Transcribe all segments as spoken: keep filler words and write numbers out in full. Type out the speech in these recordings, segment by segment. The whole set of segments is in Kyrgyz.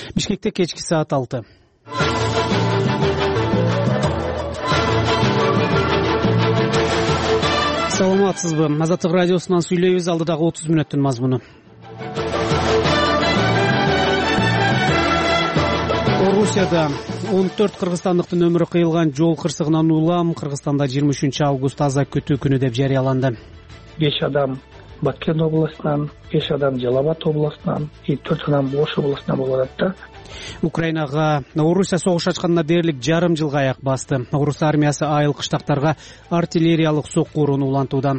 Бишкекте кечки саат алты. Саламатсызбы? Азаттык радиосунан сүйлөйбүз. Алдыдагы отуз мүнөттүн мазмуну. Орусияда он төрт кыргызстандыктын өмүрү кыйылган жол кырсыгынан улам Кыргызстанда жыйырма үчүнчү август аза күтүү күнү деп жарыяланды. беш адам Баткен областынан, беш адам Жалал Абад областынан, төрт адам Ош областынан болуп атат. Украинага Орусия согуш ачканына дээрлик жарым жылга аяк басты. Орус армиясы айыл кыштактарга артиллериялык сокку урууну улантууда.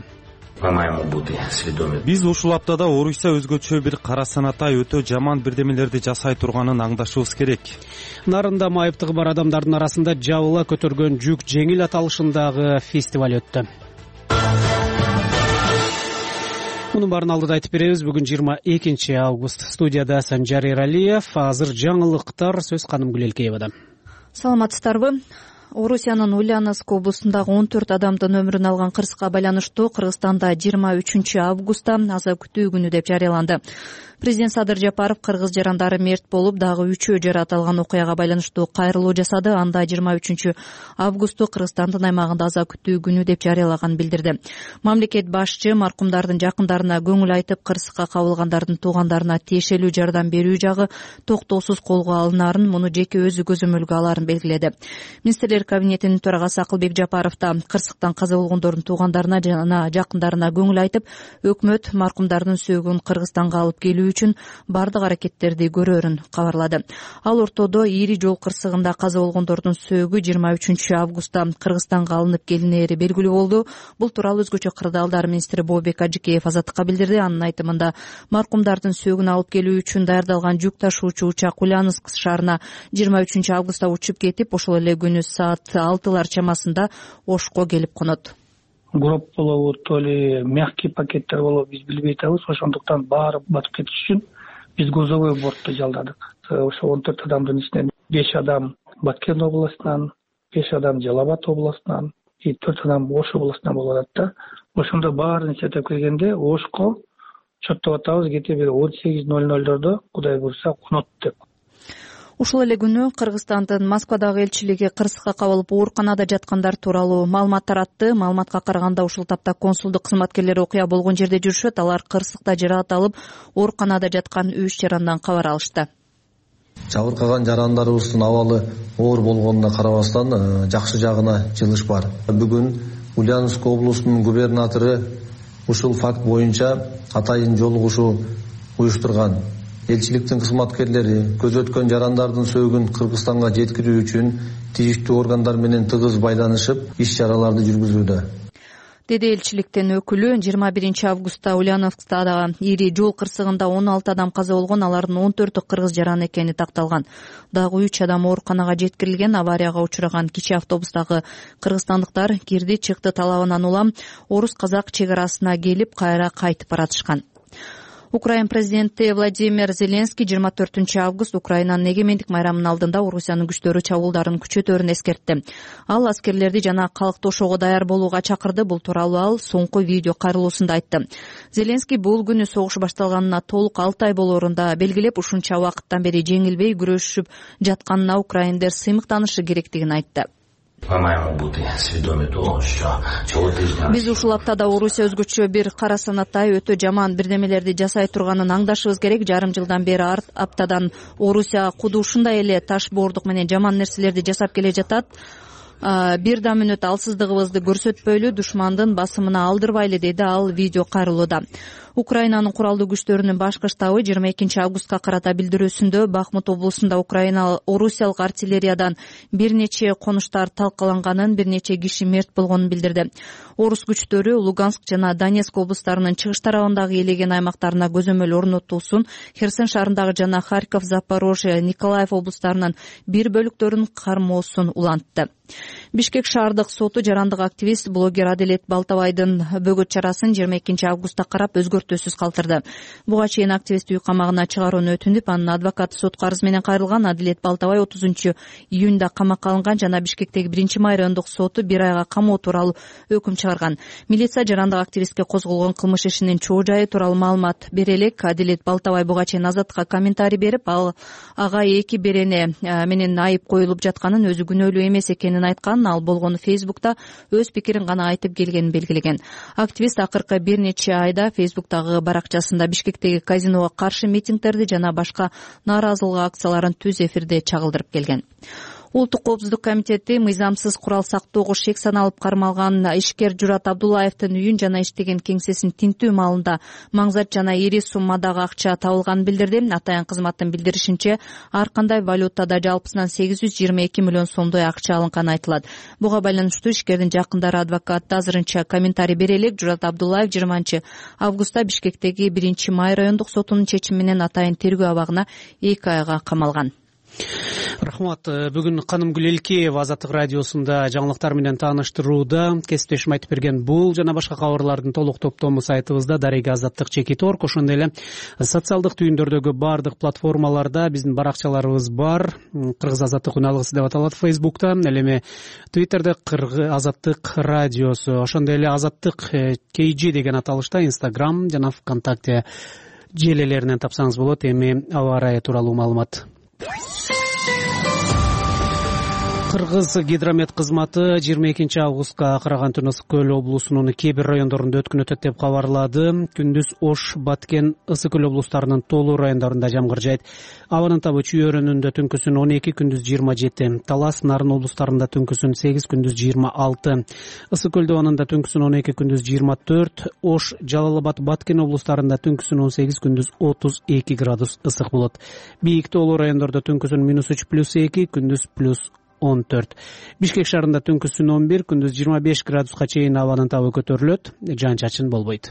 Биз ушул аптада Орусия өзгөчө бир кара санатай өтө жаман бирдемелерди жасай турганын аңдашыбыз керек. Нарында майыптыгы бар адамдардын арасында жабыла көтөргөн жүк жеңил аталышындагы фестиваль өттү. Мунун баарын алдыда айтып беребиз. Бүгүн жыйырма экинчи август. Студияда Санжар Эралиев. Азыр жаңылыктар сөз Каным Гүлелкеевада. Саламатсыздарбы? Орусиянын Ульяновск облусундагы он төрт адамдын өмүрүн алган кырсыкка байланыштуу Кыргызстанда жыйырма үчүнчү августта аза күтүү күнү деп жарыяланды. Президент Садыр Жапаров кыргыз жарандары мерт болуп, дагы үчөө жаракат алган окуяга байланыштуу кайрылуу жасады. Анда жыйырма үчүнчү августу Кыргызстандын аймагында аза күтүү күнү деп жарыялаганын билдирди. Мамлекет башчы маркумдардын жакындарына көңүл айтып, кырсыкка кабылгандардын туугандарына тиешелүү жардам берүү жагы токтоосуз колго алынаарын, муну жеке өзү көзөмөлгө алаарын белгиледи. Министрлер кабинетинин төрагасы Акылбек Жапаров да кырсыктан каза болгондордун туугандарына жана жакындарына көңүл айтып, өкмөт маркумдардын сөөгүн Кыргызстанга алып келүү үчүн бардык аракеттерди көрөрүн кабарлады. Ал ортодо ири жол кырсыгында каза болгондордун сөөгү жыйырма үчүнчү августта Кыргызстанга алынып келинери белгилүү болду. Бул тууралуу өзгөчө кырдаалдар министри Бообек Ажыкеев Азаттыкка билдирди. Анын айтымында, маркумдардын сөөгүн алып келүү үчүн даярдалган жүк ташуучу учак Ульяновск шаарына жыйырма үчүнчү августта учуп кетип, ошол эле күнү саат алтылар чамасында Ошко келип конот. Гроб болобу, то ли мягкий пакеттер болобу, биз билбей атабыз. Ошондуктан баары батып кетиш үчүн биз грузовой бортто жалдадык. Ошо он төрт адамдын ичинен беш адам Баткен областынан, беш адам Жалал Абад областынан, төрт адам Ош областынан болуп атат да. Ошондо баарын эсептеп келгенде Ошко чоттоп атабыз кете бир он сегиз ноль нольдордо Кудай буйрса конот деп. Ушул эле күнү Кыргызстандын Москвадагы элчилиги кырсыкка кабылып ооруканада жаткандар тууралуу маалымат таратты. Маалыматка караганда, ушул тапта консулдук кызматкерлери окуя болгон жерде жүрүшөт. Алар кырсыкта жаракат алып, ооруканада жаткан үч жарандан кабар алышты. Жабыркаган жарандарыбыздын абалы оор болгонуна карабастан, жакшы жагына жылыш бар. Бүгүн Ульяновск облусунун губернатору ушул факт боюнча атайын жолугушуу уюштурган. Элчиликтин кызматкерлери көз өткөн жарандардын сөөгүн Кыргызстанга жеткирүү үчүн тийиштүү органдар менен тыгыз байланышып, иш-чараларды жүргүзүүдө. Деди элчиликтин өкүлү. жыйырма биринчи августта Ульяновскта ири жол кырсыгында он алты адам каза болгон, алардын он төртү кыргыз жараны экени такталган. Дагы үч адам ооруканага жеткирилген. Аварияга учураган кичи автобустагы кыргызстандыктар кирди чыкты талабынан улам орус-казак чек арасына келип, кайра кайтып баратышкан. Украин президенти Владимир Зеленский жыйырма төртүнчү август Украинанын эгемендик майрамынын алдында Орусиянын күчтөрү чабуулдарын күчөтөрүн эскертти. Ал аскерлерди жана калкты ошого даяр болууга чакырды. Бул тууралуу ал соңку видео кайрылуусунда айтты. Зеленский бул күнү согуш башталганына толук алты ай болоорун да белгилеп, ушунча убакыттан бери жеңилбей күрөшүп жатканына украиндер сыймыктанышы керектигин айтты. Биз ушул аптада Орусия өзгөчө бир кара санатай өтө жаман бирдемелерди жасай турганын аңдашыбыз керек. Жарым жылдан бери арт аптадан Орусия куду ушундай эле таш боордук менен жаман нерселерди жасап келе жатат. Бир да мүнөт алсыздыгыбызды көрсөтпөйлү, душмандын басымына алдырбайлы, деди ал видео кайрылууда. Украинанын куралдуу күчтөрүнүн башкы штабы жыйырма экинчи августка карата билдирүүсүндө Бахмут облусунда Украина Орусиялык артиллериядан бир нече конуштар талкаланганын, бир нече киши мерт болгонун билдирди. Орус күчтөрү Луганск жана Донецк облустарынын чыгыш тарабындагы элеген аймактарына көзөмөл орнотуусун, Херсон шаарындагы жана Харьков, Запорожье, Николаев облустарынын бир бөлүктөрүн кармоосун улантты. Бишкек шаардык соту жарандык активист, блогер Аделет Балтабайдын бөгөт чарасын жыйырма экинчи августта карап өзгөртүү көртөсүз калтырды. Буга чейин активист үй камагына чыгарууну өтүнүп, анын адвокаты сотко арыз менен кайрылган. Адилет Балтабай отузунчу июнда камакка алынган жана Бишкектеги биринчи май райондук соту бир айга камоо тууралуу өкүм чыгарган. Милиция жарандык активистке козголгон кылмыш ишинин чоо жайы тууралуу маалымат бере элек. Адилет Балтабай буга чейин Азаттыкка комментарий берип, ал ага эки берене менен айып коюлуп жатканын, өзү күнөөлүү эмес экенин айткан. Ал болгону Фейсбукта өз пикирин гана айтып келгенин белгилеген. Активист акыркы бир нече айда Фейсбуктагы баракчасында Бишкектеги казиного каршы митингдерди жана башка нааразылык акцияларын түз эфирде чагылдырып келген. Улуттук коопсуздук комитети мыйзамсыз курал сактоого шек саналып кармалган ишкер Журат Абдуллаевдин үйүн жана иштеген кеңсесин тинтүү маалында маңзат жана ири суммадагы акча табылганын билдирди. Атайын кызматтын билдиришинче, ар кандай валютада жалпысынан сегиз жүз жыйырма эки миллион сомдой акча алынганы айтылат. Буга байланыштуу ишкердин жакындары адвокаты азырынча комментарий бере элек. Журат Абдуллаев жыйырманчы августта Бишкектеги биринчи май райондук сотунун чечими менен атайын тергөө абагына эки айга камалган. Рахмат. Бүгүн Канымгүл Элкеева Азаттык радиосунда жаңылыктар менен тааныштырууда. Кесиптешим айтып берген бул жана башка кабарлардын толук топтому сайтыбызда дареги азаттык чекит точка орг, ошондой эле социалдык түйүндөрдөгү баардык платформаларда биздин баракчаларыбыз бар. Кыргыз азаттык үн алгысы деп аталат Фейсбукта, ал эми Твиттерде Кыргыз азаттык радиосу, ошондой эле азаттык кей жи деген аталышта Инстаграм жана ВКонтакте желелеринен тапсаңыз болот. Эми аба ырайы тууралуу маалымат. Кыргыз гидромет кызматы жыйырма экинчи августка караган түнү Ысык көл облусунун кээ бир райондорунда өткөн өтөт деп кабарлады. Күндүз Ош, Баткен, Ысык көл облустарынын тоолуу райондорунда жамгыр жайт. Абанын табы Чүй өрөөнүндө түнкүсүн он эки, күндүз жыйырма жети. Талас, Нарын облустарында түнкүсүн сегиз, күндүз жыйырма алты. Ысык көл дабанында түнкүсүн он эки, күндүз жыйырма төрт. Ош, Жалал Абад, Баткен облустарында түнкүсүн он сегиз, күндүз отуз эки градус ысык болот. Бийик тоолуу райондордо түнкүсүн минус үч, плюс эки, күндүз плюс он төрт. Бишкек шаарында түнкүсүн он бир, күндүз жыйырма беш градуска чейин абанын табы көтөрүлөт, жаан чачын болбойт.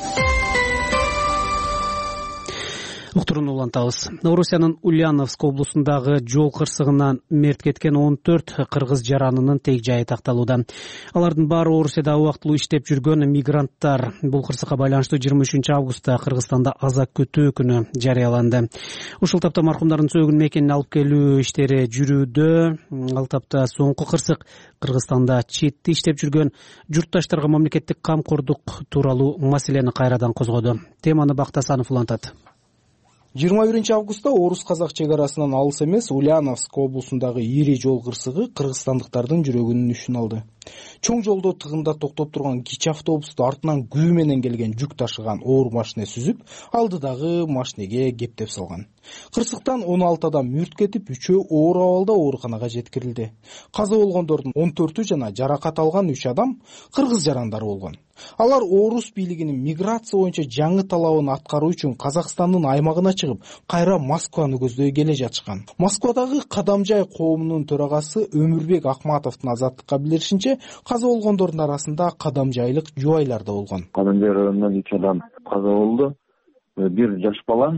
Уктурууну улантабыз. Орусиянын Ульяновск облусундагы жол кырсыгынан мерт кеткен он төрт кыргыз жаранынын тег жайы такталууда. Алардын баары Орусияда убактылуу иштеп жүргөн мигранттар. Бул кырсыкка байланыштуу жыйырма үчүнчү августта Кыргызстанда аза күтүү күнү жарыяланды. Ушул тапта маркумдардын сөөгүн мекенине алып келүү иштери жүрүүдө. Ал тапта соңку кырсык Кыргызстанда четте иштеп жүргөн журтташтарга мамлекеттик камкордук тууралуу маселени кайрадан козгоду. Теманы Бактасанов улантат. жыйырма биринчи августта орус-казак чек арасынан алыс эмес Ульяновск облусундагы ири жол кырсыгы кыргызстандыктардын жүрөгүнүн үшүн алды. Чоң жолдо тыгында токтоп турган кичи автобусту артынан күбө менен келген жүк ташыган оор машине сүзүп, алдыдагы машинеге кептеп салган. Кырсыктан он алты адам мүрт кетип, үчөө оор абалда ооруканага жеткирилди. Каза болгондордун он төртү жана жаракат алган үч адам кыргыз жарандары болгон. Алар орус бийлигинин миграция боюнча жаңы талабын аткаруу үчүн Казакстандын аймагына чыгып, кайра Москваны көздөй келе жатышкан. Москвадагы Кадамжай коомунун төрагасы Өмүрбек Акматовдун Азаттыкка билдиришинче, каза болгондордун арасында кадамжайлык жубайлар да болгон. Кадамжай районунан үч адам каза болду. Бир жаш бала,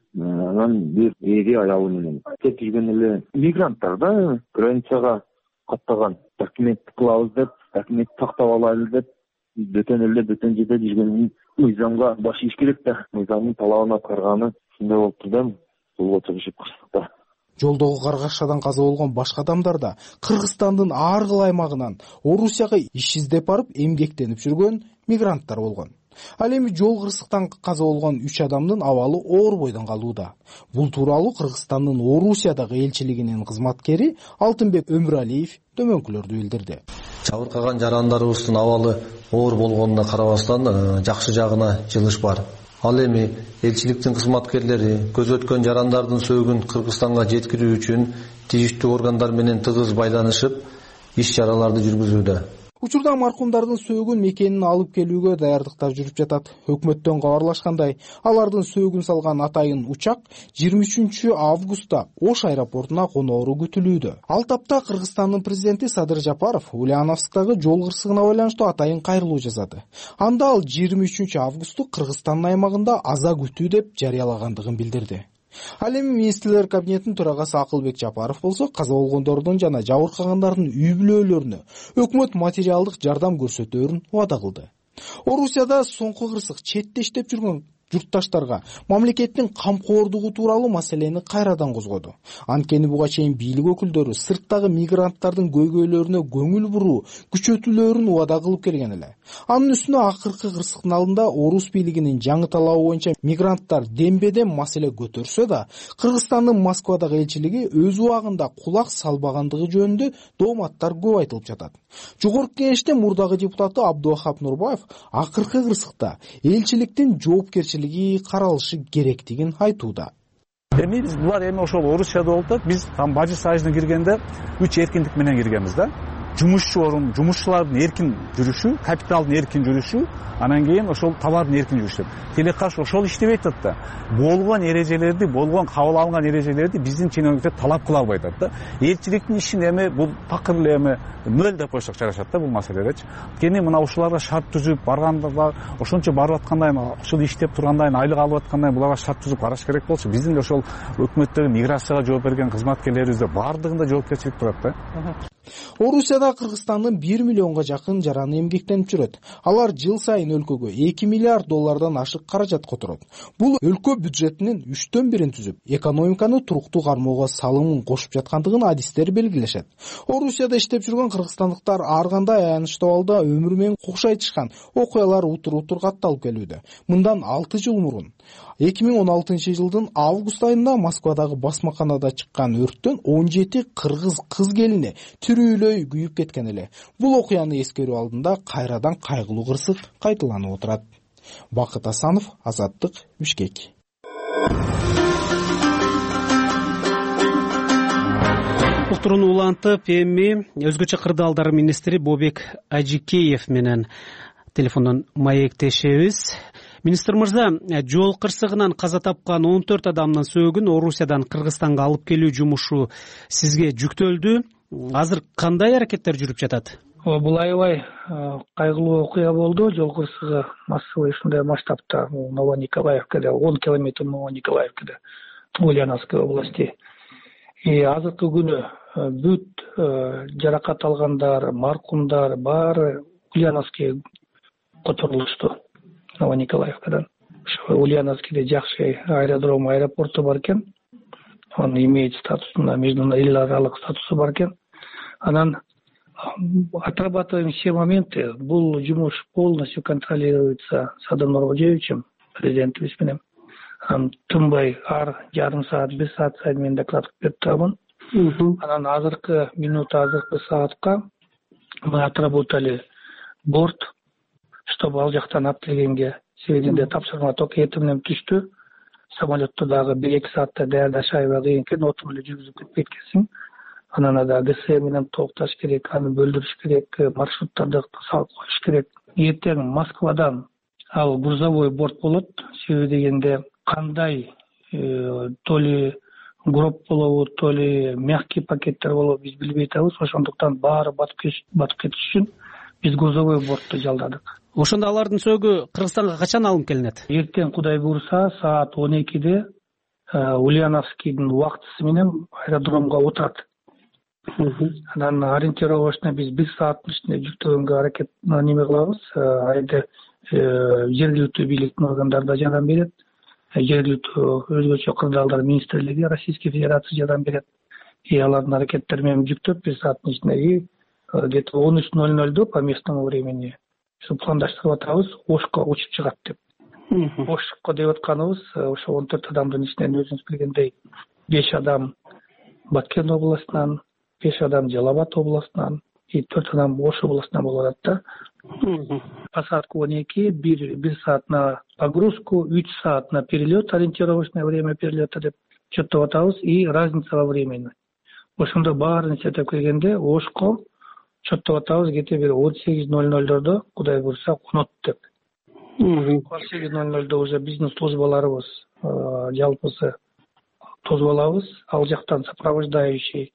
анан бир эри аялы менен. Кетип жүргөн эле мигранттар да границага каттаган. Документ кылабыз деп, документ тактап алайлы деп, бөтөн эле бөтөн жерде жүргөнүн мыйзамга баш ийиш керек да. Мыйзамдын талабын аткарганы ушундай болуп турду. Жолго чыгышып кырсыкта. Жолдогу каргашадан каза болгон башка адамдар да Кыргызстандын ар кыл аймагынан Орусияга иш издеп барып эмгектенип жүргөн мигранттар болгон. Ал эми жол кырсыктан каза болгон үч адамдын абалы оор бойдон калууда. Бул тууралуу Кыргызстандын Орусиядагы элчилигинин кызматкери Алтынбек Өмүралиев төмөнкүлөрдү билдирди. Жабыркаган жарандарыбыздын абалы оор болгонуна карабастан жакшы жагына жылыш бар. Ал эми элчиликтин кызматкерлери көз өткөн жарандардын сөөгүн Кыргызстанга жеткирүү үчүн тийиштүү органдар менен тыгыз байланышып, иш чараларды жүргүзүүдө. Учурда маркумдардын сөөгүн мекенине алып келүүгө даярдыктар жүрүп жатат. Өкмөттөн кабарлашкандай, алардын сөөгүн салган атайын учак жыйырма үчүнчү августта Ош аэропортуна коноору күтүлүүдө. Ал тапта Кыргызстандын президенти Садыр Жапаров Ульяновсктагы жол кырсыгына байланыштуу атайын кайрылуу жасады. Анда ал жыйырма үчүнчү августу Кыргызстандын аймагында аза күтүү деп жарыялагандыгын билдирди. Ал эми министрлер кабинетинин төрагасы Акылбек Жапаров болсо, каза болгондордун жана жабыркагандардын үй бүлөлөрүнө өкмөт материалдык жардам көрсөтөөрүн убада кылды. Орусияда соңку кырсык четте иштеп жүргөн журтташтарга мамлекеттин камкордугу тууралуу маселени кайрадан козгоду. Анткени буга чейин бийлик өкүлдөрү сырттагы мигранттардын көйгөйлөрүнө көңүл буруу, күчөтүүлөрүн убада кылып келген эле. Анын үстүнө акыркы кырсыктын алдында орус бийлигинин жаңы талабы боюнча мигранттар дембедем маселе көтөрсө да, Кыргызстандын Москвадагы элчилиги өз убагында кулак салбагандыгы жөнүндө дооматтар көп айтылып жатат. Жогорку Кеңеште мурдагы депутаты Абдувахап Нурбаев акыркы кырсыкта элчиликтин жоопкерчилиги каралышы керектигин айтууда. Эми биз булар эми ошол Орусияда болуп атат. Биз там Бажы Союзуна киргенде үч эркиндик менен киргенбиз да. Жумушчу орун, жумушчулардын эркин жүрүшү, капиталдын эркин жүрүшү, анан кийин ошол товардын эркин жүрүшү. Телекаш ошол иштебей атат да. Болгон эрежелерди, болгон кабыл алынган эрежелерди биздин чиновниктер талап кыла албай атат да. Элчиликтин ишин эми бул такыр эле эми нөл деп койсок жарашат да бул маселедечи. Кени мына ушуларга шарт түзүп барганда ошончо барып аткандайын, ушул иштеп тургандайын, айлык алып аткандайын буларга шарт түзүп караш керек болчу. Биздин ошол өкмөттөгү миграцияга жооп берген кызматкерлерибизде бардыгында жоопкерчилик турат да. Орусияда Кыргызстандын бир миллионго жакын жараны эмгектенип жүрөт. Алар жыл сайын өлкөгө эки миллиард доллардан ашык каражат которот. Бул өлкө бюджетинин үчтөн бирин түзүп, экономиканы туруктуу кармоого салымын кошуп жаткандыгын адистер белгилешет. Орусияда иштеп жүргөн кыргызстандыктар ар кандай аянычтуу абалда өмүр менен кокшайтышкан окуялар утур-утур катталып келүүдө. Мындан алты жыл мурун эки миң он алтынчы жылдын август айында Москвадагы басмаканада чыккан өрттөн он жети кыргыз кыз келини тирүүлөй күйүп кеткен эле. Бул окуяны эскерүү алдында кайрадан кайгылуу кырсык кайталанып отурат. Бакыт Асанов, Азаттык, Бишкек. Уктурууну улантып, эми өзгөчө кырдаалдар министри Бобек Ажикеев менен телефондон маектешебиз. Министр мырза, жол кырсыгынан каза тапкан он төрт адамдын сөөгүн Орусиядан Кыргызстанга алып келүү жумушу сизге жүктөлдү. Азыр кандай аракеттер жүрүп жатат? Бул аябай кайгылуу окуя болду. Жол кырсыгы массовый ушундай масштабта Новониколаевкада, он километр Новониколаевкада, Ульяновской области. И азыркы күнү бүт жаракат алгандар, маркумдар баары Ульяновскийге которулушту. Новониколаевкадан. Ошо Ульяновскийде жакшы аэродром, аэропорту бар экен. Он имеет статусуна, международный эл аралык статусу бар экен. Анан отрабатываем все моменты. Бул жумуш полностью контролируется Садыром Нурбожевичем, президентибиз менен. Анан тынбай ар жарым саат, бир саат сайын мен доклад кылып берип турабын. Анан азыркы минут, азыркы саатка мы отработали борт, чтобы ал жактан алып келгенге сведения тапшырма только эртең менен түштү. Самолетту дагы бир эки саатта даярдаш аябай кыйын экен, отуруп эле жүргүзүп кетпейт экенсиң. Анан да ГС менен токтош керек, аны бөлдүрүш керек, маршруттарды салып коюш керек. Эртең Москвадан ал грузовой борт болот. Себеби дегенде кандай то ли гроб болобу, то ли мягкий пакеттер болобу биз билбей атабыз. Ошондуктан баары батып кетиш үчүн биз грузовой бортду жалдадык. Ошондо алардын сөөгү Кыргызстанга качан алынып келинет? Эртең Кудай буйрса саат он экиде Ульяновскийдин убактысы менен аэродромго отурат. Анан ориентировочно биз бир сааттын ичинде жүктөгөнгө аракет неме кылабыз. Айда жергиликтүү бийликтин органдары да жардам берет. Жергиликтүү өзгөчө кырдаалдар министрлиги Российской Федерации жардам берет. И алардын аракеттери менен жүктөп бир сааттын ичинде где-то он үч ноль нольдо по местному времени пландаштырып атабыз, Ошко учуп чыгат деп. Ошко деп атканыбыз ошо он төрт адамдын ичинен өзүңүз билгендей беш адам Баткен областынан, беш адам Жалал Абад областынан, и төрт адам Ош областынан болуп атат да. Посадка он эки, бир саат на погрузку, үч саат на перелет, ориентировочное время перелета деп чөттөп атабыз, и разница во времени. Ошондо баарын эсептеп келгенде Ошко чөттөп атабыз где-то бир он сегиз ноль нольдордо, Кудай буйрса, конот деп. он сегиз ноль нольдо уже биздин службаларыбыз жалпысы тосуп алабыз. Ал жактан сопровождающий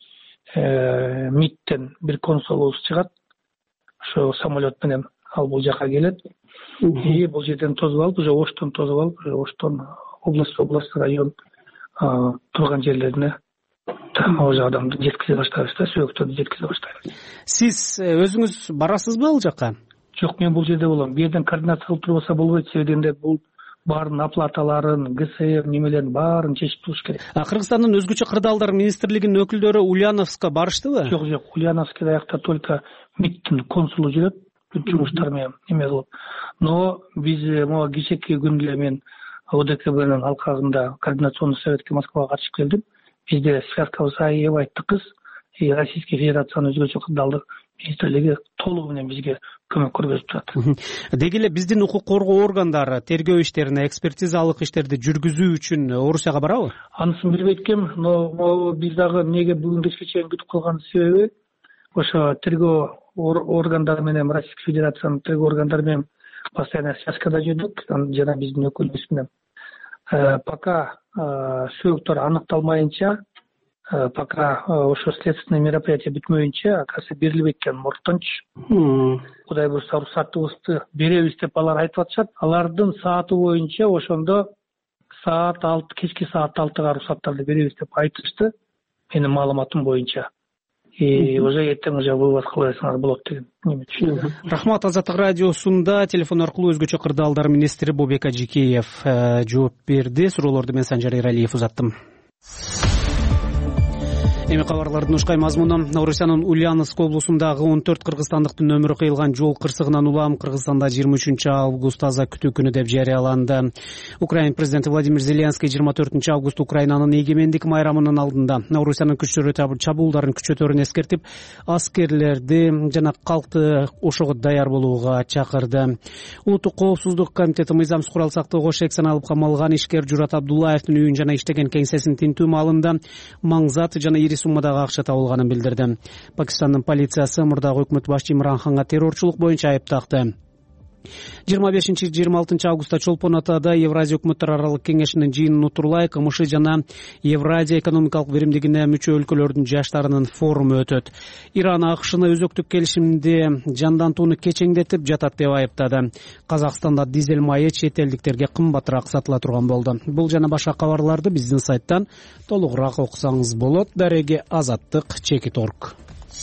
МИДтен бир консулубуз чыгат. Ошо самолет менен ал бул жака келет. И бул жерден тосуп алып, уже Оштон тосуп алып, Оштон область, область, район турган жерлерине уже адамды жеткизе баштайбыз да, сөөктөрдү жеткизе баштайбыз. Сиз өзүңүз барасызбы ал жака? жок, мен бул жерде болом. Бул жерден координация кылып турбаса болбойт. Себебинде бул баарын оплаталарын, ГСМ немелерин баарын чечип туруш керек. Кыргызстандын өзгөчө кырдаалдар министрлигинин өкүлдөрү Ульяновска барыштыбы? Жок, жок. Ульяновскда аякта только МИДтин консулу жүрөт, жумуштар менен эме кылып. Но биз могу кечээки күндө эле мен ОДКБнын алкагында координационный советке Москвага катышып келдим. Бизде связкабыз аябай тыкыз. И Российская Федерациянын өзгөчө кырдаалдар министрлиги толугу менен бизге көмөк көрсөтүп турат. Деги эле биздин укук коргоо органдары тергөө иштерине, экспертизалык иштерди жүргүзүү үчүн Орусияга барабы? Анысын билбейт экенм, но биз дагы эмнеге бүгүн кечке чейин күтүп калган себеби ошо тергөө органдары менен, Российская Федерациянын тергөө органдары менен постоянно связкада жүрдүк, жана биздин өкүлүбүз менен. Пока сөөгүттөр аныкталмайынча, пока ошо следственный мероприятие бүтмөйүнчө, оказывается, берилбейт экен мурттанчы. Кудай буюрса уруксатыбызды беребиз деп алар айтып атышат. Алардын сааты боюнча ошондо саат алты, кечки саат алтыга уруксаттарды беребиз деп айтышты. Менин маалыматым боюнча. И уже эртең уже вывоз кыласыңар болот деген неме түшүндүм. Рахмат. Азаттык радиосунда телефон аркылуу өзгөчө кырдаалдар министри Бобек Ажикеев жооп берди. Суроолорду мен Санжар Эралиев узаттым. Эми кабарлардын ушкай мазмуну: Орусиянын Ульяновск облусундагы он төрт кыргызстандыктын өмүрү кыйылган жол кырсыгынан улам Кыргызстанда жыйырма үчүнчү август аза күтүү күнү деп жарыяланды. Украина президенти Владимир Зеленский жыйырма төртүнчү август Украинанын эгемендик майрамынын алдында Орусиянын күчтөрү чабуулдарын күчөтөрүн эскертип, аскерлерди жана калкты ошого даяр болууга чакырды. Улуттук коопсуздук комитети мыйзамсыз курал сактоого шек саналып камалган ишкер Журат Абдуллаевдин үйүн жана иштеген кеңсесин тинтүү маалында маңзат жана ири суммадагы акча табылганын билдирди. Пакистандын полициясы мурдагы өкмөт башчы Имран Ханга террорчулук боюнча айып такты. жыйырма бешинчи жыйырма алтынчы августта Чолпон Атада Евразия өкмөттөр аралык кеңешинин жыйынын утурлай КМШ жана Евразия экономикалык биримдигине мүчө өлкөлөрдүн жаштарынын форуму өтөт. Иран АКШны өзөктүк келишимди жандантууну кечеңдетип жатат деп айыптады. Казакстанда дизель майы чет элдиктерге кымбатыраак сатыла турган болду. Бул жана башка кабарларды биздин сайттан толугураак окусаңыз болот. Дареги Азаттык, Чекит точка орг.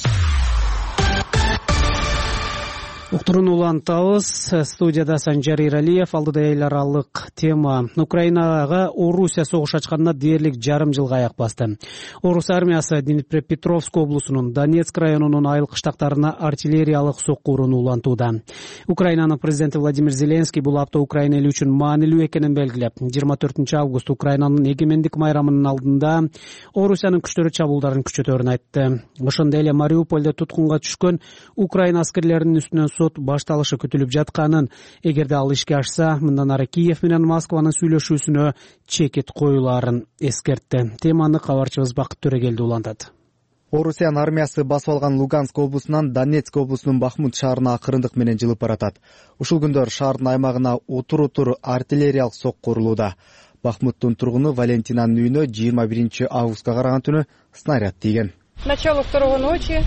Уктуруну улантабыз. Студияда Санжар Эралиев. Алдыда эл аралык тема. Украинага Орусия согуш ачканына дээрлик жарым жылга аяк басты. Орус армиясы Днепропетровск облусунун Донецк районунун айыл кыштактарына артиллериялык сокку урууну улантууда. Украинанын президенти Владимир Зеленский бул апта Украина эли үчүн маанилүү экенин белгилеп, жыйырма төртүнчү август Украинанын эгемендик майрамынын алдында Орусиянын күчтөрү чабуулдарын күчөтөрүн айтты. Ошондой эле Мариупольдо туткунга түшкөн Украина аскерлеринин үстүнөн сот башталышы күтүлүп жатканын, эгерде ал ишке ашса, мындан ары Киев менен Москванын сүйлөшүүсүнө чекит коюлаарын эскертти. Теманы кабарчыбыз Бакыт Төрөгелди улантат. Орусиянын армиясы басып алган Луганск облусунан Донецк облусунун Бахмут шаарына акырындык менен жылып баратат. Ушул күндөр шаардын аймагына утур-утур артиллериялык сокку урулууда. Бахмуттун тургуну Валентинанын үйүнө жыйырма биринчи августка караган түнү снаряд тийген. Начало второго ночи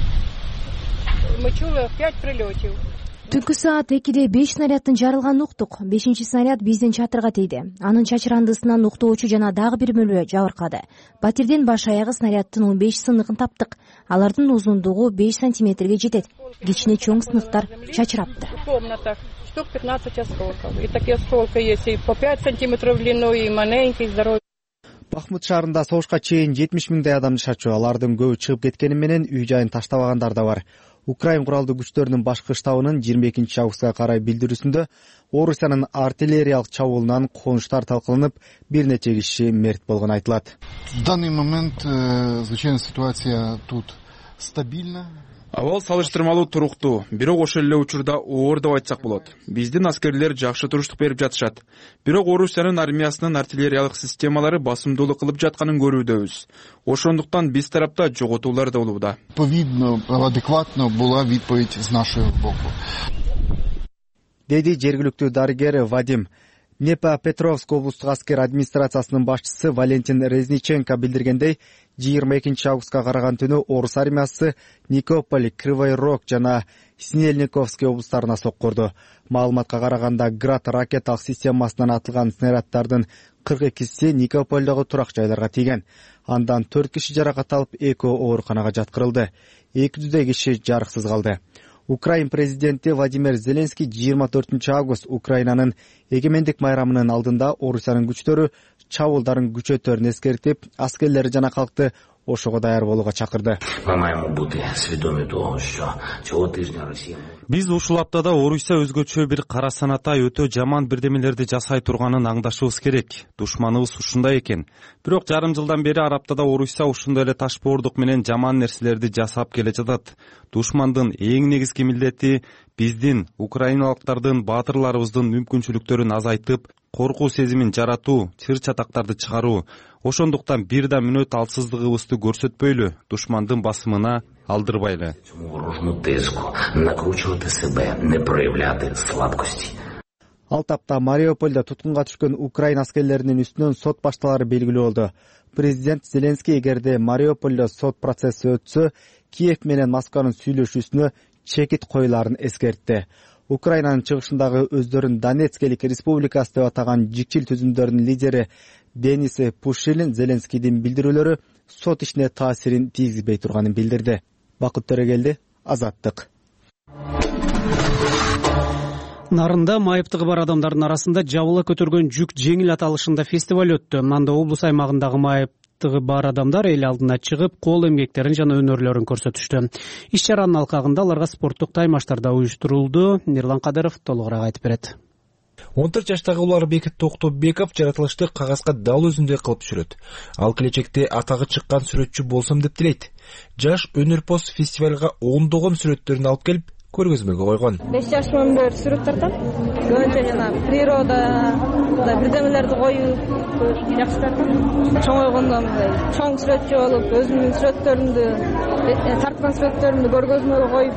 мы чули пять прилетів. Түнкү саат экиде беш снаряддын жарылганын уктук. Бешинчи снаряд биздин чатырга тийди. Анын чачырандысынан уктоочу жана дагы бир мөлө жабыркады. Батирдин баш аягы снаряддын он беш сыныгын таптык. Алардын узундугу беш сантиметрге жетет. Кичине чоң сыныктар чачырапты. Штук пятнадцать осколков. И такие осколки есть и по пять сантиметров длиной, и маленький, здоровый. Бахмут шаарында согушка чейин жетимиш миңдей адам жашачу. Алардын көбү чыгып кеткени менен үй жайын таштабагандар да бар. Украин куралдуу күчтөрүнүн башкы штабынын жыйырма экинчи августка карай билдирүүсүндө Орусиянын артиллериялык чабуулунан конуштар талкаланып, бир нече киши мерт болгону айтылат. В данный момент, звичайно, ситуация тут стабильна. Абал салыштырмалуу туруктуу, бирок ошол эле учурда оор деп айтсак болот. Биздин аскерлер жакшы туруштук берип жатышат. Бирок Орусиянын армиясынын артиллериялык системалары басымдуулук кылып жатканын көрүүдөбүз. Ошондуктан биз тарапта жоготуулар да болууда. Повидно, адекватно була відповідь з нашого боку. Деди жергиликтүү дарыгер Вадим. Днепропетровск облустук аскер администрациясынын башчысы Валентин Резниченко билдиргендей, жыйырма экинчи августка караган түнү Орус армиясы Никополь, Кривой Рог жана Снельниковский облустарына сокку урду. Маалыматка караганда Град ракеталык системасынан атылган снаряддардын кырк экиси Никопольдогу турак жайларга тийген. Андан төрт киши жаракат алып, экөө ооруканага жаткырылды. эки жүздөй киши жарыксыз калды. Украин президенти Владимир Зеленский жыйырма төртүнчү август Украинанын эгемендик майрамынын алдында Орусиянын күчтөрү чабуулдарын күчөтөрүн эскертип, аскерлери жана калкты ошого даяр болууга чакырды. Биз ушул аптада Орусия өзгөчө бир кара санатай өтө жаман бирдемелерди жасай турганын аңдашыбыз керек. Душманыбыз ушундай экен. Бирок жарым жылдан бери Арабтада Орусия ушундай эле ташбоордук менен жаман нерселерди жасап келе жатат. Душмандын эң негизги милдети биздин, украиналыктардын, баатырларыбыздын мүмкүнчүлүктөрүн азайтып, коркуу сезимин жаратуу, чыр чатактарды чыгаруу. Ошондуктан бир да мүнөт алсыздыгыбызды көрсөтпөйлү, душмандын басымына алдырбайлы. Ал тапта Мариупольдо туткунга түшкөн Украин аскерлеринин үстүнөн сот башталары белгилүү болду. Президент Зеленский эгерде Мариупольдо сот процесси өтсө, Киев менен Москванын сүйлөшүүсүнө чекит коюларын эскертти. Украинанын чыгышындагы өздөрүн Донецкелик республикасы деп атаган жикчил түзүмдөрдүн лидери Денис Пушилин Зеленскийдин билдирүүлөрү сот ишине таасирин тийгизбей турганын билдирди. Бакыт Төрөгелди, Азаттык. Нарында майыптыгы бар адамдардын арасында жабыла көтөргөн жүк жеңил аталышында фестиваль өттү. Анда облус аймагындагы майыптыгы бар адамдар эл алдына чыгып, кол эмгектерин жана өнөрлөрүн көрсөтүштү. Иш чаранын алкагында аларга спорттук таймаштар да уюштурулду. Мирлан Кадыров толугураак айтып берет. он төрт жаштагы Уларбек Токтобеков жаратылышты кагазга дал өзүндөй кылып түшүрөт. Ал келечекте атагы чыккан сүрөтчү болсом деп тилейт. Жаш өнөрпоз фестивалга ондогон сүрөттөрүн алып келип, көргөзмөгө койгон. беш жаштан бери сүрөт тартам. Көбүнчө жана природа, бирдемелерди коюп, жакшы тартам. Чоңойгондо мындай чоң сүрөтчү болуп, өзүмдүн сүрөттөрүмдү, тарткан сүрөттөрүмдү көргөзмөгө коюп,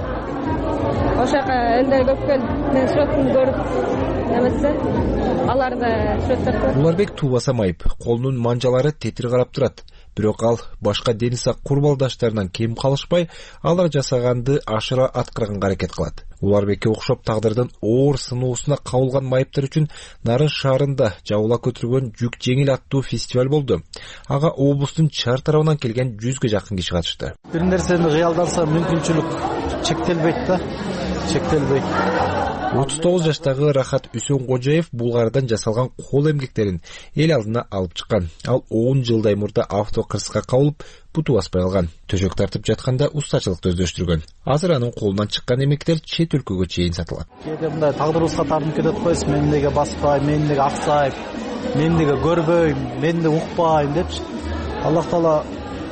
ошока элдер көп келип, мен сүрөтүмдү көрүп, эмесе, алар да сүрөт тартат. Уларбек туубаса майып, колунун манжалары тетир карап турат. Бирок ал башка дени сак курбалдаштарынан кем калышпай, алар жасаганды ашыра аткарганга аракет кылат. Уларбекке окшоп тагдырдын оор сыноосуна кабылган майыптар үчүн Нарын шаарында жабыла көтөргөн жүк жеңил аттуу фестиваль болду. Ага облустун чар тарабынан келген жүзгө жакын киши катышты. Бир нерсени кыялданса мүмкүнчүлүк чектелбейт да, чектелбейт. отуз тогуз жаштагы Рахат Үсөнкожоев Булгариядан жасалган кол эмгектерин эл алдына алып чыккан. Ал он жылдай мурда автокырсыкка кабылып, буту баспай алган. Төшөк тартып жатканда устачылыкты өздөштүргөн. Азыр анын колунан чыккан эмгектер чет өлкөгө чейин сатылат. Кээде мындай тагдырыбызга тартынып кетет койсуз, мен эмнеге баспай, мен эмнеге аксайм, мен эмнеге көрбөйм, мен эмнеге укпайм депчи. Аллах Таала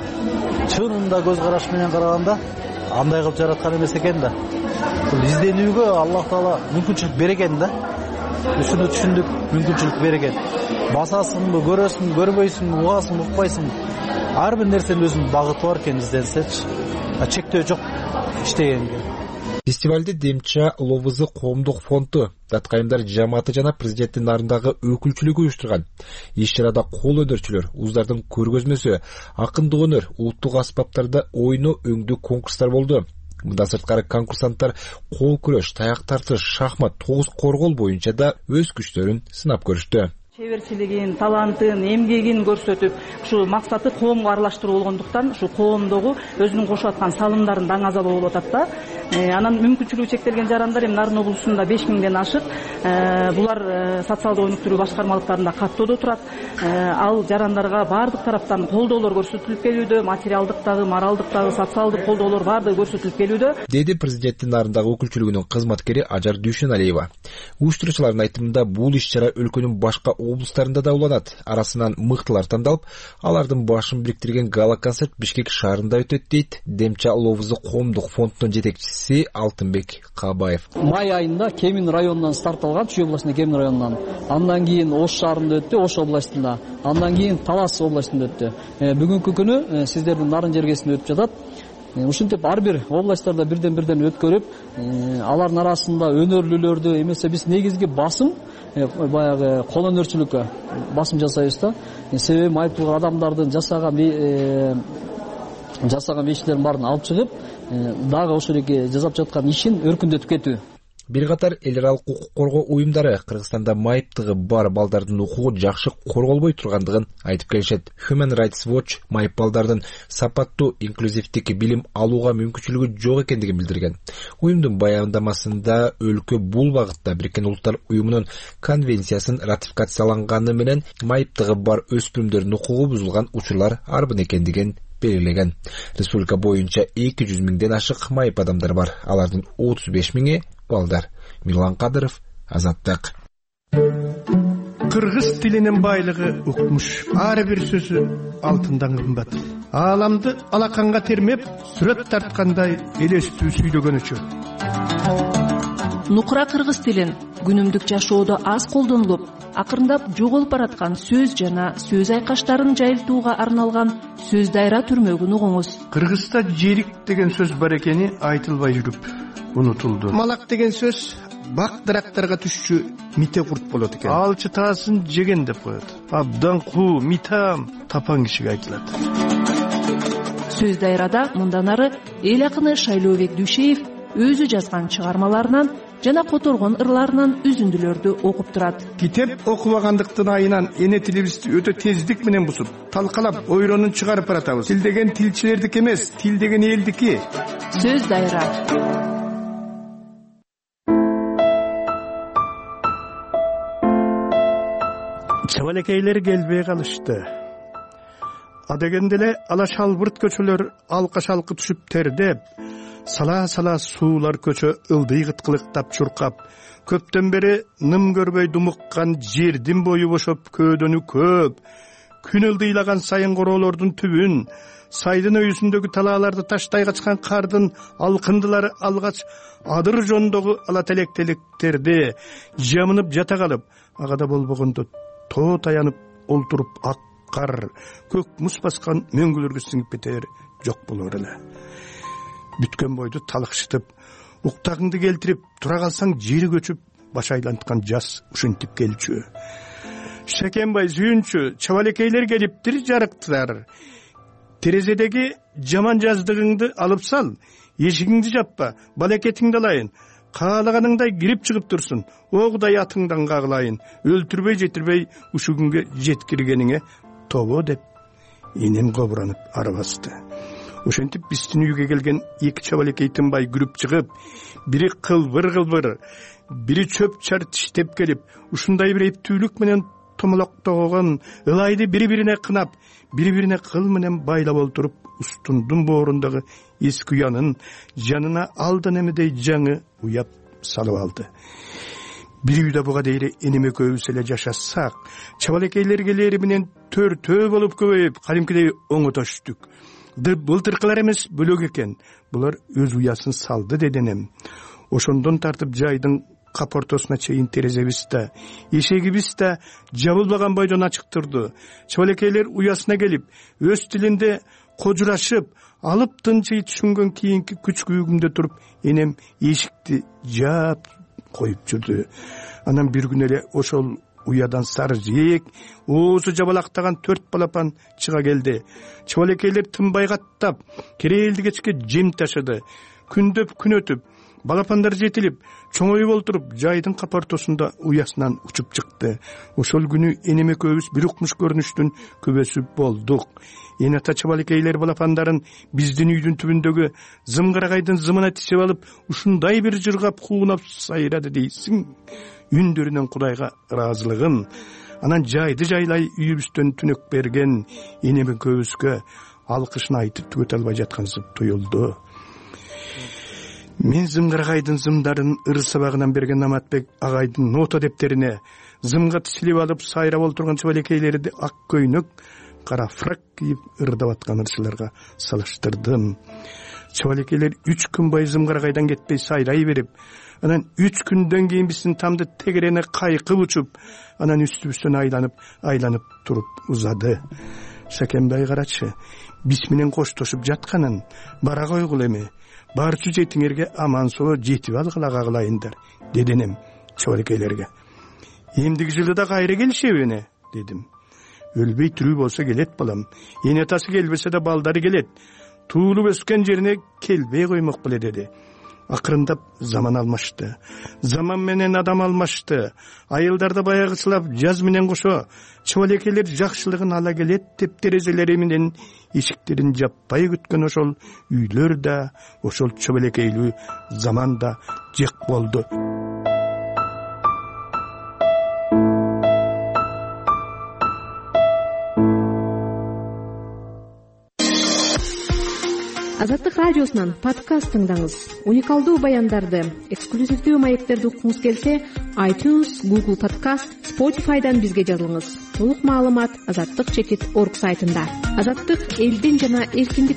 чынында көз караш менен караганда андай кылып жараткан эмес экен да. Бул изденүүгө Аллах Таала мүмкүнчүлүк берген да. Ушуну түшүндүк, мүмкүнчүлүк берген. Басасыңбы, көрөсүңбү, көрбөйсүңбү, угасыңбы, укпайсыңбы? Ар бир нерсенин өзүнүн багыты бар экен изденсечи. Чектөө жок иштегенге. Фестивалде Демча Ловызы коомдук фонду, Даткайымдар жамааты жана президенттин нарындагы өкүлчүлүгү уюштурган. Иш чарада кол өнөрчүлөр, уздардын көргөзмөсү, акындык өнөр, улуттук аспаптарда ойно өңдүү конкурстар болду. Мындан сырткары конкурсанттар кол күрөш, таяк тартыш, шахмат, тогуз коргол боюнча да өз күчтөрүн сынап көрүштү. Чеберчилигин, талантын, эмгегин көрсөтүп, ушу максаты коомго аралаштыруу болгондуктан, ушу коомдогу өзүнүн кошуп аткан салымдарын даңазалоо болуп атат да. Анан мүмкүнчүлүгү чектелген жарандар эми Нарын облусунда беш миңден ашык. Булар социалдык өнүктүрүү башкармалыктарында каттоодо турат. Ал жарандарга баардык тараптан колдоолор көрсөтүлүп келүүдө, материалдык дагы, моралдык дагы, социалдык колдоолор баардыгы көрсөтүлүп келүүдө. Деди президенттин нарындагы өкүлчүлүгүнүн кызматкери Ажар Дүйшөналиева. Уюштуруучулардын айтымында бул иш-чара өлкөнүн башка облустарында да уланат. Арасынан мыктылар тандалып, алардын башын бириктирген гала-концерт Бишкек шаарында өтөт дейт Демча Ловузы коомдук фондунун жетекчиси Алтынбек Кабаев. Май айында Кемин районунан старт алган, Чүй областында Кемин районунан. Андан кийин Ош шаарында өттү, Ош областында. Андан кийин Талас областында өттү. Бүгүнкү күнү сиздердин Нарын жергесинде өтүп жатат. Ушинтип ар бир областтарда бирден-бирден өткөрүп, алардын арасында өнөрлүүлөрдү эмесе биз негизги басым баягы кол өнөрчүлүккө басым жасайбыз да. Себеби майыптуу адамдардын жасаган жасаган иштерин баарын алып чыгып, дагы ошол эки жасап жаткан ишин өркүндөтүп кетүү. Бир катар эл аралык укук коргоо уюмдары Кыргызстанда майыптыгы бар балдардын укугу жакшы корголбой тургандыгын айтып келишет. Human Rights Watch майып балдардын сапаттуу инклюзивдик билим алууга мүмкүнчүлүгү жок экендигин билдирген. Уюмдун баяндамасында өлкө бул багытта Бириккен Улуттар уюмунун конвенциясын ратификацияланганы менен майыптыгы бар өспүрүмдөрдүн укугу бузулган учурлар арбын экендигин белгилеген. Республика боюнча эки жүз миңден ашык майып адамдар бар. Алардын отуз беш миңи балдар. Мирлан Кадыров, Азаттык. Кыргыз тилинин байлыгы укмуш. Ар бир сөзү алтындан кымбат. Ааламды алаканга термеп, сүрөт тарткандай элестүү сүйлөгөнүчө. Нукура кыргыз тилин күнүмдүк жашоодо аз колдонулуп, акырындап жоголуп бараткан сөз жана сөз айкаштарын жайылтууга арналган сөз дайра түрмөгүн угуңуз. Кыргызда жерик деген сөз бар экени айтылбай жүрүп унутулду. Малак деген сөз бак дарактарга түшчү мите курт болот экен. Алчы таасын жеген деп коет. Абдан куу, митам тапан кишиге айтылат. Сөз дайрада мындан ары эл акыны Шайлообек Дүйшеев өзү жазган чыгармаларынан жана которгон ырларынан үзүндүлөрдү окуп турат. Китеп окубагандыктын айынан эне тилибизди өтө тездик менен бузуп, талкалап, ойронун чыгарып баратабыз. Тил деген тилчилердики эмес, тил деген элдики. Сөз дайра. Чабалекейлер келбей калышты. А дегенде эле ала шалбырт көчөлөр алка-шалкы түшүп тердеп, сала-сала суулар көчө ылдый кыткылыктап чуркап, көптөн бери ным көрбөй думуккан жердин бою бошоп көөдөнү көп, күн ылдыйлаган сайын короолордун түбүн, сайдын өйүсүндөгү талааларды таштай качкан кардын алкындылары алгач адыр жондогу ала телек-телектерди жамынып жата калып, агада болбогондо тоо таянып олтуруп ак кар, көк муз баскан мөңгүлөргө сиңип кетер жок болор эле. Бүткөн бойду талыкшытып, уктагыңды келтирип, тура калсаң жери көчүп, баш айланткан жаз ушинтип келчү. Шекенбай сүйүнчү, чабалекейлер келиптир жарыктылар. Терезедеги жаман жаздыгыңды алып сал, эшигиңди жаппа, балекетиңди алайын. Каалаганыңдай кирип чыгып турсун, огудай атыңдан кагылайын. Өлтүрбөй жетирбей ушу күнгө жеткиргениңе тобо деп энем кобуранып арбасты. Ошентип биздин үйгө келген эки чабалекей тынбай күрүп чыгып, бири кылбыр-кылбыр, бири чөп чар тиштеп келип, ушундай бир эптүүлүк менен томолоктогон ылайды бири-бирине кынап, бири-бирине кыл менен байлап олтуруп, устундун боорундагы эски уянын жанына алдан эмедей жаңы уяп салып алды. Бир үйдө буга дейре энем экөөбүз эле жашасак, чабалекейлер келери менен төртөө болуп көбөйүп, кадимкидей оңотоштук. Былтыркылар эмес бөлөк экен. Булар өз уясын салды деденем. Ошондон тартып жайдын капортосуна чейин терезебиз да, эшегибиз да жабылбаган бойдон ачык турду. Чабалекейлер уясына келип, өз тилинде кожурашып, алып тынчый түшүнгөн кийинки күч күйүгүмдө туруп, энем эшикти жаап коюп жүрдү. Анан бир күн эле ошол уядан сары жээк, оозу жабалактаган төрт балапан чыга келди. Чабалекейлер тынбай каттап, кереэлди кечке жем ташыды. Күндөп күн өтүп, балапандар жетилип, чоңоюп олтуруп, жайдын капортосунда уясынан учуп чыкты. Ошол күнү энем экөөбүз бир укмуш көрүнүштүн күбөсү болдук. Эне ата чабалекейлер балапандарын биздин үйдүн түбүндөгү зымгырагайдын зымына тишип алып, ушундай бир жыргап куунап сайрады дейсиң. Үндөрүнөн Кудайга ыраазылыгым. Анан жайды жайлай үйүбүздөн түнөк берген энем экөөбүзгө алкышын айтып түгөтө албай жаткансып туюлду. Мен зымгырагайдын зымдарын ыр сабагынан берген Наматбек агайдын нота дептерине зымга тишилип алып сайрап олтурган чабалекейлерди ак көйнөк, кара фрак кийип ырдап аткан ырчыларга салыштырдым. Чабалекейлер үч күн бою зымгырагайдан кетпей сайрай берип, анан үч күндөн кийин биздин тамды тегерене кайкып учуп, анан үстүбүздөн айланып, айланып туруп узады. Шакенбай карачы, биз менен коштошуп жатканын бара койгул эми. Барчу жетиңерге аман соло жетип алгыла кагылайындар, деденем чабалекейлерге. Эмдиги жылы да кайра келишеби эне, дедим. Өлбөй тирүү болсо келет балам. Эне атасы келбесе да балдары келет. Туулуп өскөн жерине келбей коймок беле, деди. акырындап заман алмашты. Заман менен адам алмашты. Айылдарды баягычылап жаз менен кошо чыбалекелер жакшылыгын ала келет деп терезелери менен эшиктерин жаппай күткөн ошол үйлөр да, ошол чыбалекейлүү заман да жек болду. Азаттык радиосунан подкаст тыңдаңыз. Уникалдуу баяндарды, эксклюзивдүү маектерди уккуңуз келсе, iTunes, Google Podcast, Spotify'дан бизге жазылыңыз. Толук маалымат азаттык чекит орг сайтында. Азаттык элдин жана эркиндик